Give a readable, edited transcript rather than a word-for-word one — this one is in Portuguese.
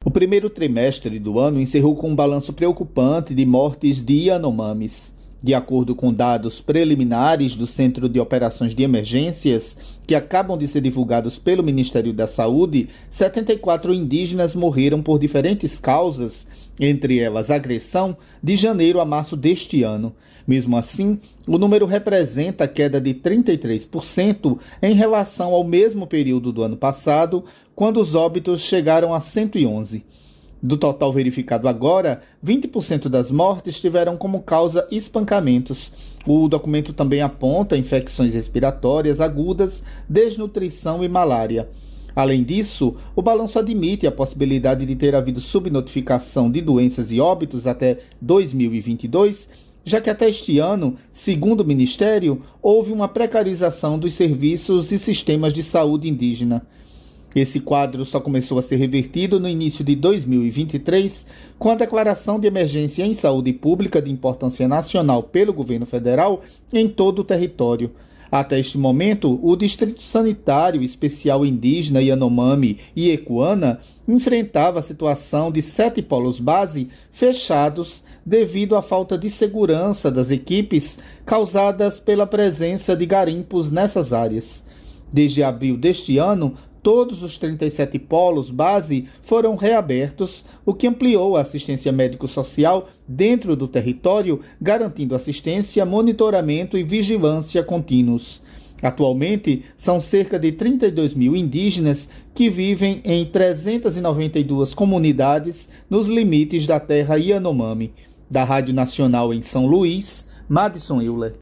O primeiro trimestre do ano encerrou com um balanço preocupante de mortes de Yanomamis. De acordo com dados preliminares do Centro de Operações de Emergências, que acabam de ser divulgados pelo Ministério da Saúde, 74 indígenas morreram por diferentes causas, entre elas agressão, de janeiro a março deste ano. Mesmo assim, o número representa queda de 33% em relação ao mesmo período do ano passado, quando os óbitos chegaram a 111. Do total verificado agora, 20% das mortes tiveram como causa espancamentos. O documento também aponta infecções respiratórias agudas, desnutrição e malária. Além disso, o balanço admite a possibilidade de ter havido subnotificação de doenças e óbitos até 2022, já que até este ano, segundo o Ministério, houve uma precarização dos serviços e sistemas de saúde indígena. Esse quadro só começou a ser revertido no início de 2023, com a declaração de emergência em saúde pública de importância nacional pelo governo federal em todo o território. Até este momento, o Distrito Sanitário Especial Indígena Yanomami e Ecuana enfrentava a situação de 7 polos base fechados devido à falta de segurança das equipes causadas pela presença de garimpos nessas áreas. Desde abril deste ano, todos os 37 polos base foram reabertos, o que ampliou a assistência médico-social dentro do território, garantindo assistência, monitoramento e vigilância contínuos. Atualmente, são cerca de 32 mil indígenas que vivem em 392 comunidades nos limites da terra Yanomami. Da Rádio Nacional em São Luís, Madison Euler.